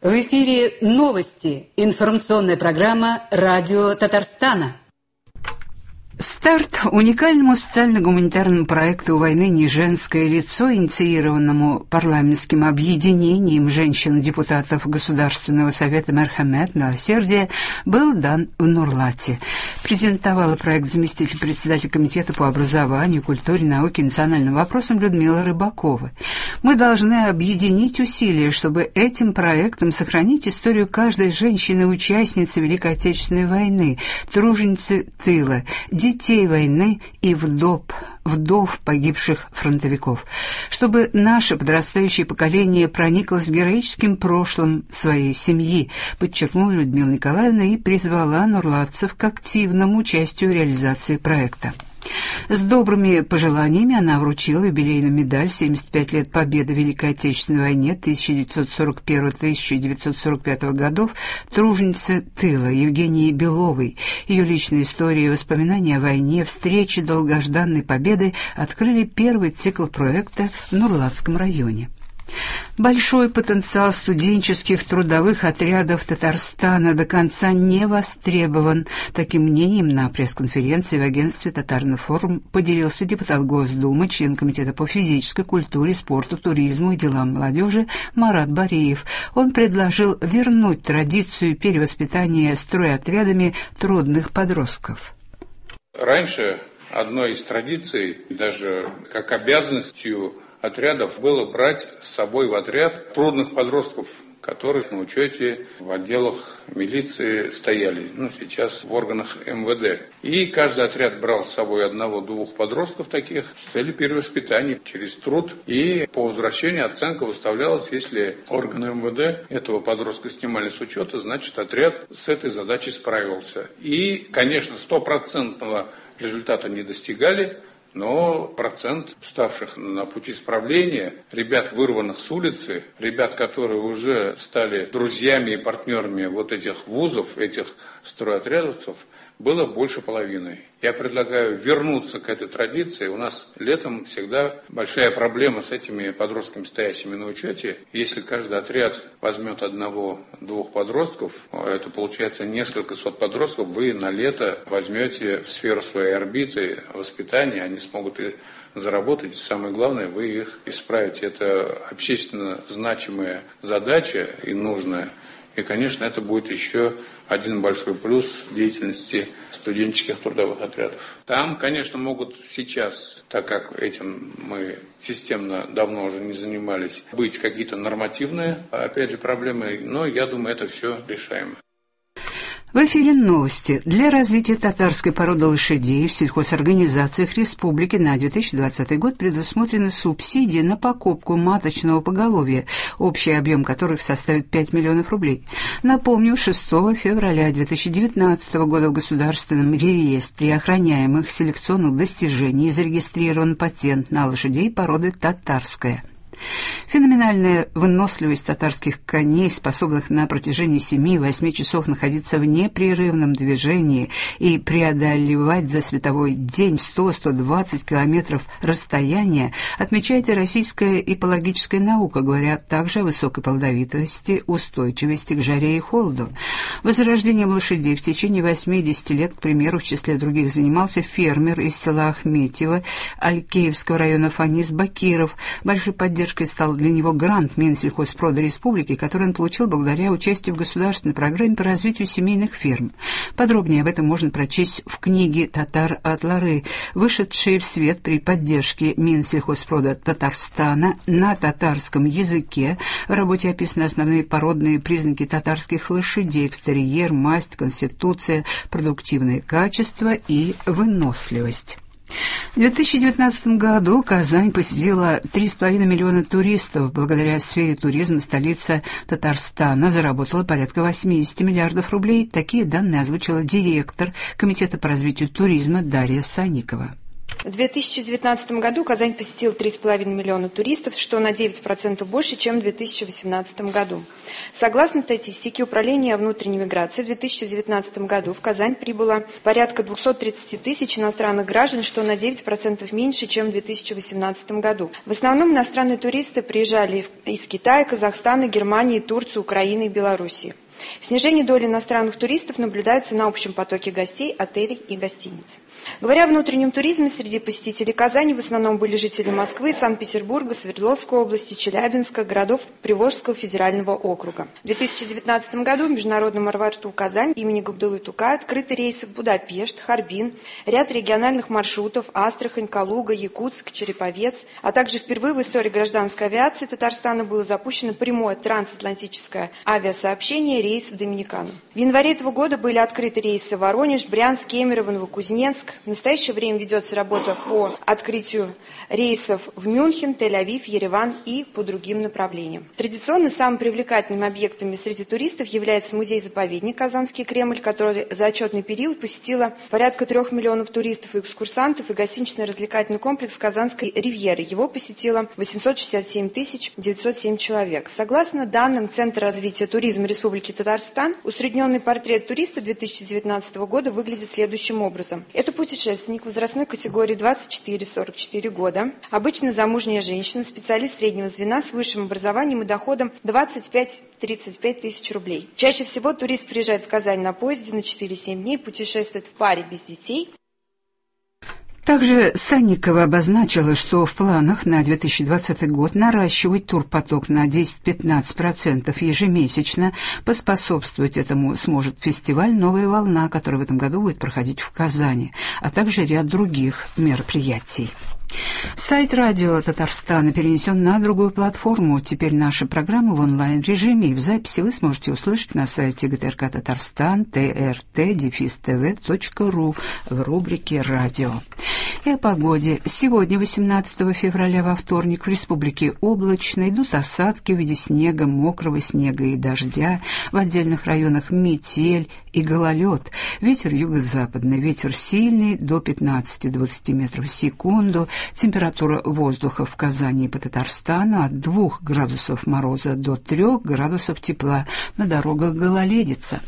В эфире новости. Информационная программа «Радио Татарстана». Старт уникальному социально-гуманитарному проекту «Войны не женское лицо», инициированному парламентским объединением женщин-депутатов Государственного совета «Мерхамет» «Милосердие», был дан в Нурлате. Презентовала проект заместитель председателя комитета по образованию, культуре, науке и национальным вопросам Людмила Рыбакова. Мы должны объединить усилия, чтобы этим проектом сохранить историю каждой женщины-участницы Великой Отечественной войны, труженицы тыла, детей войны и вдов погибших фронтовиков, чтобы наше подрастающее поколение прониклось героическим прошлым своей семьи, подчеркнула Людмила Николаевна и призвала нурлатцев к активному участию в реализации проекта. С добрыми пожеланиями она вручила юбилейную медаль «75 лет Победы в Великой Отечественной войне 1941-1945 годов» труженице тыла Евгении Беловой. Ее личная история и воспоминания о войне, встречи долгожданной победы открыли первый цикл проекта в Нурлатском районе. Большой потенциал студенческих трудовых отрядов Татарстана до конца не востребован. Таким мнением на пресс-конференции в агентстве «Татаринформ» поделился депутат Госдумы, член Комитета по физической культуре, спорту, туризму и делам молодежи Марат Бареев. Он предложил вернуть традицию перевоспитания стройотрядами трудных подростков. Раньше одной из традиций, даже как обязанностью отрядов, было брать с собой в отряд трудных подростков, которые на учете в отделах милиции стояли, сейчас в органах МВД. И каждый отряд брал с собой одного-двух подростков таких с целью перевоспитания через труд. И по возвращению оценка выставлялась, если органы МВД этого подростка снимали с учета, значит отряд с этой задачей справился. И, конечно, 100% результата не достигали, но процент ставших на пути исправления, ребят, вырванных с улицы, ребят, которые уже стали друзьями и партнерами вот этих вузов, этих стройотрядовцев, было больше половины. Я предлагаю вернуться к этой традиции. У нас летом всегда большая проблема с этими подростками, стоящими на учете. Если каждый отряд возьмет одного-двух подростков, это получается несколько сот подростков, вы на лето возьмете в сферу своей орбиты воспитания, они смогут и заработать, и самое главное, вы их исправите. Это общественно значимая задача и нужная. И, конечно, это будет еще один большой плюс деятельности студенческих трудовых отрядов. Там, конечно, могут сейчас, так как этим мы системно давно уже не занимались, быть какие-то нормативные, опять же, проблемы, но я думаю, это все решаемо. В эфире новости. Для развития татарской породы лошадей в сельхозорганизациях республики на 2020 год предусмотрены субсидии на покупку маточного поголовья, общий объем которых составит 5 миллионов рублей. Напомню, 6 февраля 2019 года в Государственном реестре охраняемых селекционных достижений зарегистрирован патент на лошадей породы татарская. Феноменальная выносливость татарских коней, способных на протяжении 7-8 часов находиться в непрерывном движении и преодолевать за световой день 100-120 километров расстояния, отмечает и российская иппологическая наука, говоря также о высокой плодовитости, устойчивости к жаре и холоду. Возрождением лошадей в течение 80 лет, к примеру, в числе других занимался фермер из села Ахметьево Алькеевского района Фанис Бакиров. Большой поддержкой стал для него грант Минсельхозпрода Республики, который он получил благодаря участию в государственной программе по развитию семейных ферм. Подробнее об этом можно прочесть в книге «Татар от Лары», вышедшей в свет при поддержке Минсельхозпрода Татарстана на татарском языке. В работе описаны основные породные признаки татарских лошадей: экстерьер, масть, конституция, продуктивные качества и выносливость. В 2019 году Казань посетила 3,5 миллиона туристов. Благодаря сфере туризма столица Татарстана заработала порядка 80 миллиардов рублей. Такие данные озвучила директор Комитета по развитию туризма Дарья Санникова. В 2019 году Казань посетила 3,5 миллиона туристов, что на 9% больше, чем в 2018 году. Согласно статистике Управления внутренней миграции, в 2019 году в Казань прибыло порядка 230 тысяч иностранных граждан, что на 9% меньше, чем в 2018 году. В основном иностранные туристы приезжали из Китая, Казахстана, Германии, Турции, Украины и Белоруссии. Снижение доли иностранных туристов наблюдается на общем потоке гостей, отелей и гостиниц. Говоря о внутреннем туризме, среди посетителей Казани в основном были жители Москвы, Санкт-Петербурга, Свердловской области, Челябинска, городов Приволжского федерального округа. В 2019 году в международном аэропорту Казань имени Габдуллы Тукая открыты рейсы в Будапешт, Харбин, ряд региональных маршрутов Астрахань, Калуга, Якутск, Череповец, а также впервые в истории гражданской авиации Татарстана было запущено прямое трансатлантическое авиасообщение рейс в Доминикану. В январе этого года были открыты рейсы в Воронеж, Брянск, Кемерово, Новокузнецк. В настоящее время ведется работа по открытию рейсов в Мюнхен, Тель-Авив, Ереван и по другим направлениям. Традиционно самыми привлекательными объектами среди туристов является музей-заповедник Казанский Кремль, который за отчетный период посетило порядка 3 миллионов туристов и экскурсантов, и гостинично-развлекательный комплекс Казанской ривьеры. Его посетило 867 907 человек. Согласно данным Центра развития туризма Республики Татарстан, усредненный портрет туриста 2019 года выглядит следующим образом. Это путешественник возрастной категории 24-44 года, обычно замужняя женщина, специалист среднего звена с высшим образованием и доходом 25-35 тысяч рублей. Чаще всего турист приезжает в Казань на поезде на 4-7 дней, путешествует в паре без детей. Также Санникова обозначила, что в планах на 2020 год наращивать турпоток на 10-15% ежемесячно. Поспособствовать этому сможет фестиваль «Новая волна», который в этом году будет проходить в Казани, а также ряд других мероприятий. Сайт радио Татарстана перенесен на другую платформу. Теперь наши программы в онлайн-режиме, и в записи вы сможете услышать на сайте ГТРК Татарстан trt-tv.ru в рубрике «Радио». И о погоде. Сегодня, 18 февраля, во вторник, в республике облачно, идут осадки в виде снега, мокрого снега и дождя. В отдельных районах метель и гололед. Ветер юго-западный, ветер сильный, до 15-20 метров в секунду. Температура воздуха в Казани и по Татарстану от 2 градусов мороза до 3 градусов тепла. На дорогах гололедица.